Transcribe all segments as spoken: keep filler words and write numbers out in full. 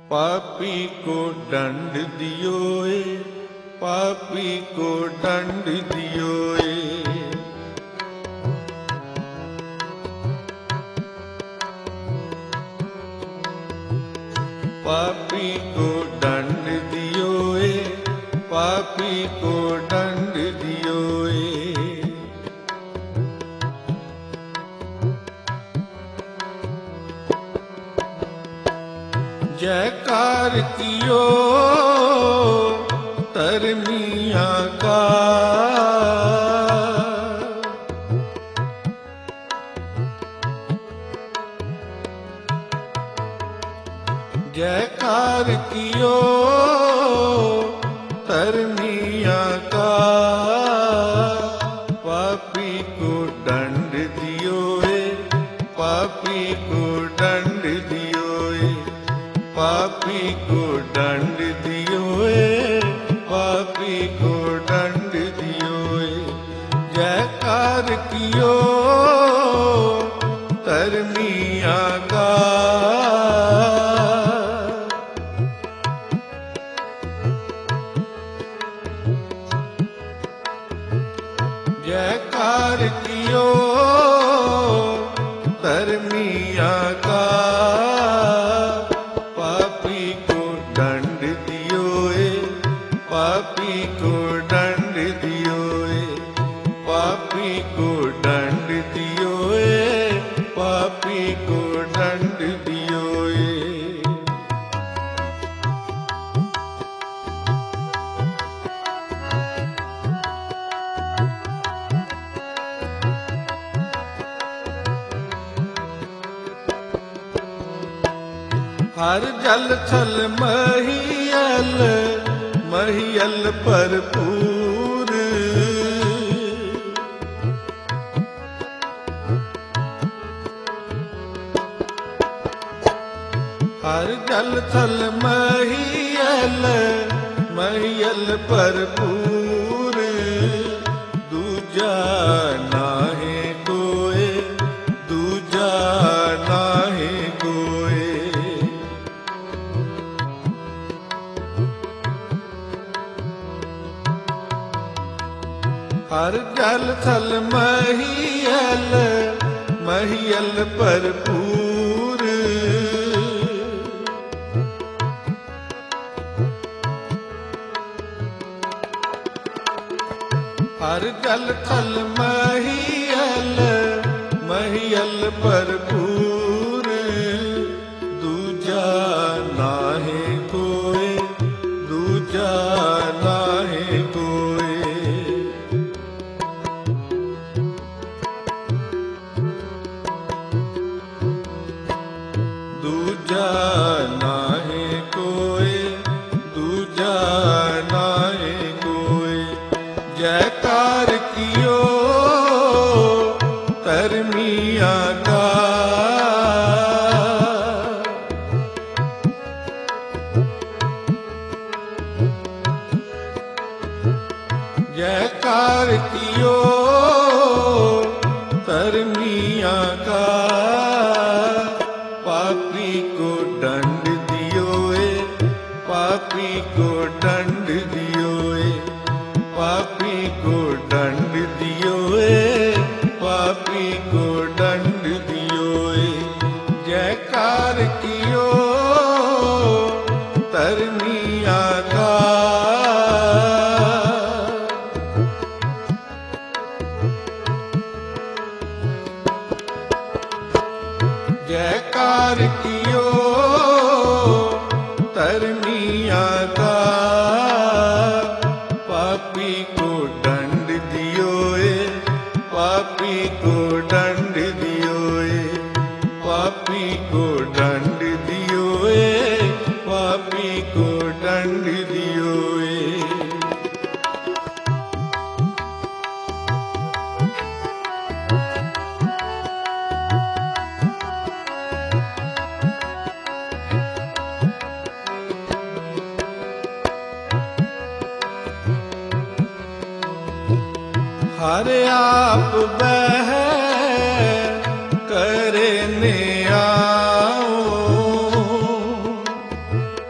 पापी को दंड दियोए, पापी को दंड दियोए। पापी को दंड दियोए, पापी को दंड दियोए। जयकार कियो तरमिया का, जयकार कियो तरमिया का। पापी को दंड दियोए, पापी को दंड दियोए। पापी को दंड दियोए, पापी को दंड दियोए। जयकार कियो तरमिया का, जयकार कियो तरमिया का। पापी को दंड दियोए, पापी को दंड दियोए। पापी को दंड दियोए, पापी को दंड दियोए। हर जल छल महियल, महियल भरपूर। हर जल छल महियल, महियल भरपूर। दूजा नाहे कोय, दूजा नाहे कोय। हर जल थल महियल, महियल भरपूर। हर जल थल महियल, महियल भरपूर। दूजा नाहे कोय, दूजा नाहे कोय। दूजा नाहे कोय, दूजा नाहे कोय। जयकार कियो तरमिया का, जयकार कियो तरमिया का। पापी को दंड दियोए, पापी को दंड दियोए। पापी को दंड दियोए, पापी को दंड दियोए। जयकार कियो तरमिया का, जयकार कियो तरमिया का। पापी को दंड दियोए, पापी को दंड दियोए। पापी को दंड दियोए, पापी को दंड दियोए। हर आप बह करने आओ,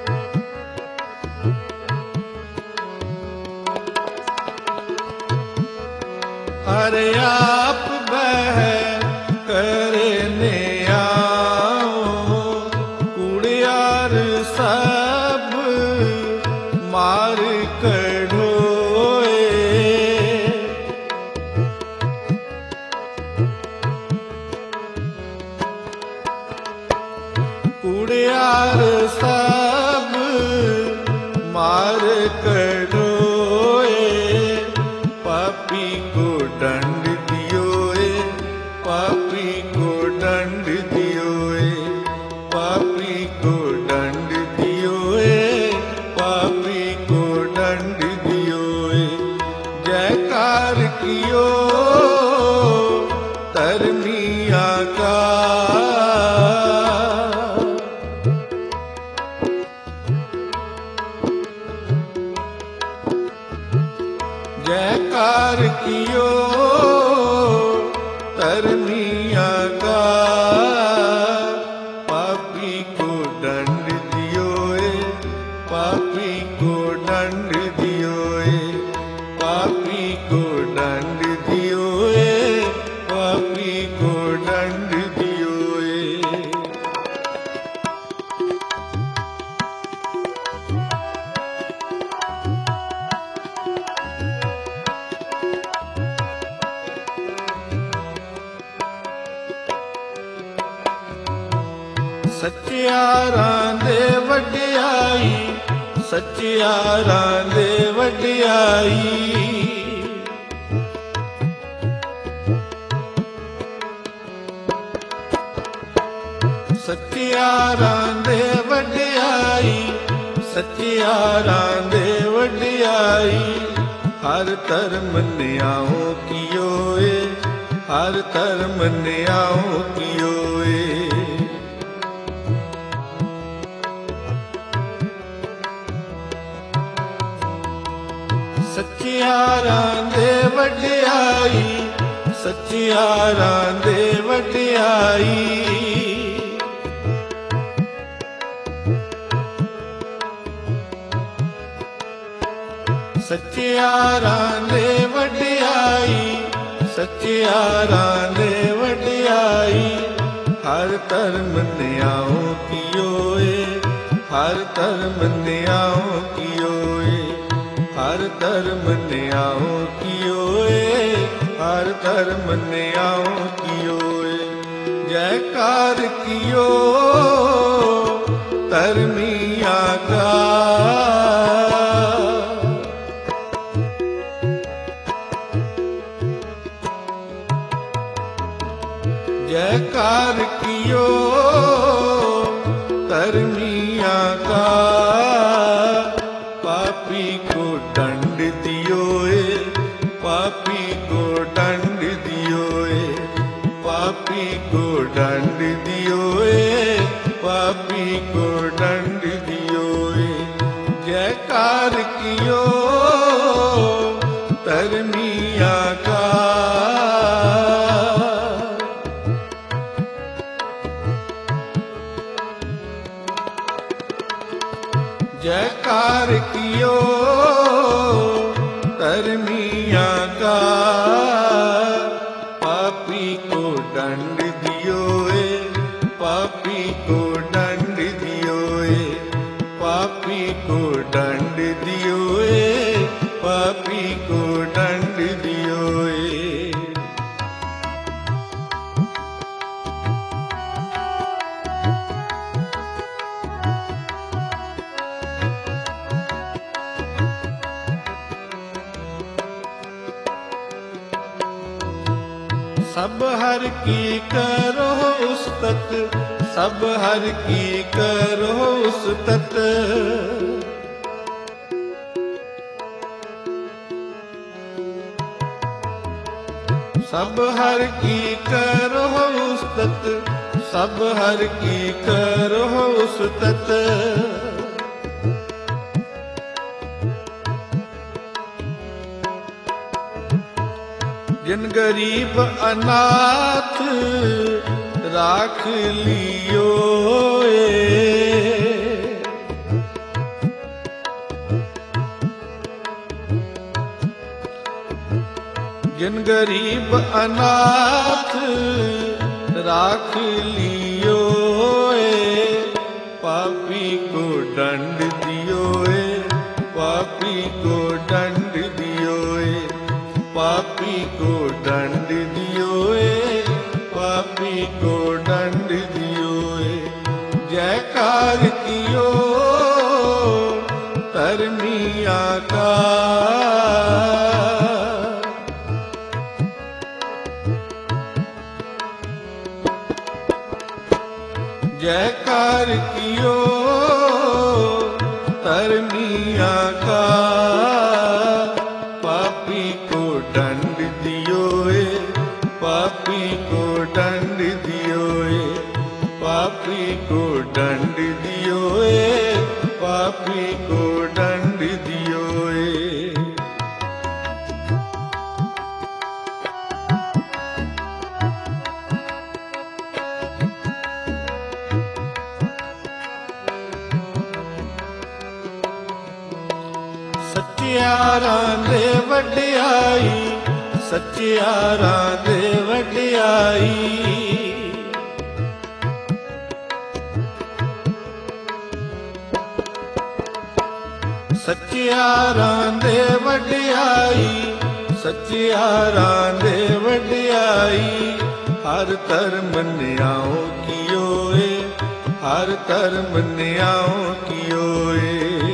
सच्चियार सब मार करोए, पापी को दंड दियोए, पापी को दंड दियोए, पापी को दंड दियोए, पापी को दंड दियोए। जयकार कियो धर्मिया का, जयकार कियो धर्मिया का, पापी को दंड दियोए, पापी को दंड दियोए, पापी को दंड दियोए, पापी को दंड दियोए। सच्चियारां दे वडियाई, सच्चियारां दे वडियाई, सच्चियारां दे वडियाई, सच्चियारां दे वडियाई। हर धर्म न्याओ कियोए, हर धर्म न्याओ कियोए। सच्चियारां दे वडियाई, सच्चियारां दे वडियाई। सच्चियारां दे वडियाई, सच्चियारां दे वडियाई। हर धर्म न्याओ कियोए, हर धर्म न्याओ कियोए, हर धर्म न्याओ कियोए, हर धर्म न्याओ कियोए। जयकार कियो धर्मिया का, जयकार कियो धर्मिया का। पापी को दंड दियोए, पापी को दंड दियोए, पापी को दंड दियोए, पापी को दंड दियोए। जयकार कियो धर्मिया का, जयकार कियो धर्मिया का। पापी को दंड दियोए, पापी को दंड दियोए, पापी को दंड दियोए, पापी को दंड दियोए। सब हर की करो उस्तत, सब हर की करो उस्तत। सब हर की करो उस्तत, सब हर की करो उस्तत। जिन गरीब अनाथ राख लियो, जिन गरीब अनाथ राख लियो। पापी को दंड दियोए, पापी को दंड दियोए, पापी को दंड दियोए, पापी को दंड दियोए। जयकार जयकार कियो धर्मी आकार, जयकार कियो धर्मी आकार, पापी को दंड दियो ए, पापी को दंड दियो ए, पापी को दंड दियो ए, पापी को दंड दियो ए। सच्चियारां दे वडियाई, सच्चियारां दे वडियाई, सच्चियारां दे वडियाई, सच्चियारां दे वडियाई, हर धर्म न्याओ कियो ए, हर धर्म न्याओ कियो ए।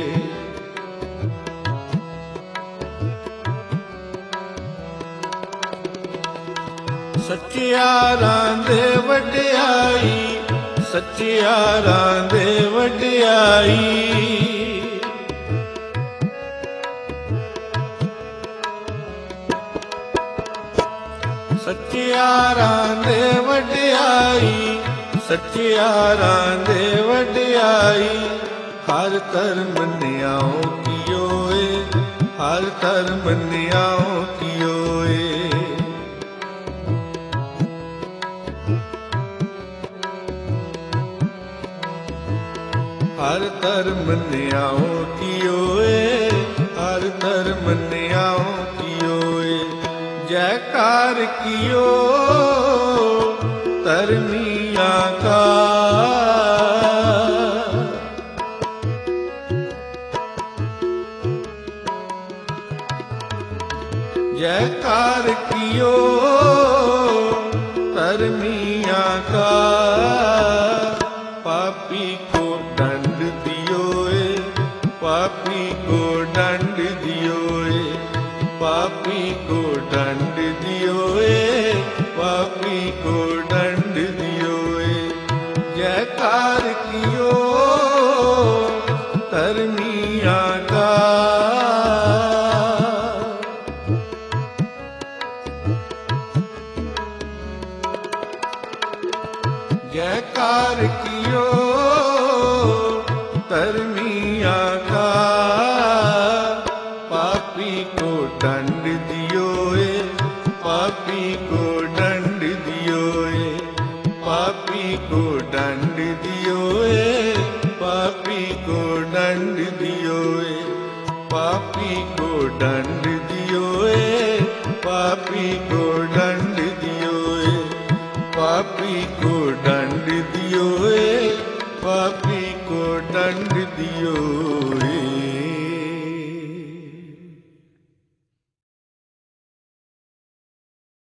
सच्चियारां दे वडियाई, सच्चियारां दे वडियाई, सच्चियारां दे वडियाई, सच्चियारां दे वडियाई, हर धर्म न्याओ कियो ए, हर धर्म न्याओ कियो ए। हर धर्म न्याओ कियो ए, हर धर्म न्याओ कियो ए। जयकार कियो धर्मी आकार, जयकार कियो धर्मी आकार, पापी को दंड दियो ए, पापी को दंड दियो ए, पापी को दंड दियो ए, पापी को दंड दियो ए। जयकार कियो धर्मी आकार, जयकार कियो धर्मी आकार, पापी को दंड दियो ए, पापी को दंड दियो ए, पापी को दंड दियो ए, पापी को दंड दियो ए, पापी को दंड दियो ए, पापी को दंड दियो ए, पापी को दंड दियो ए, पापी को दंड दियो।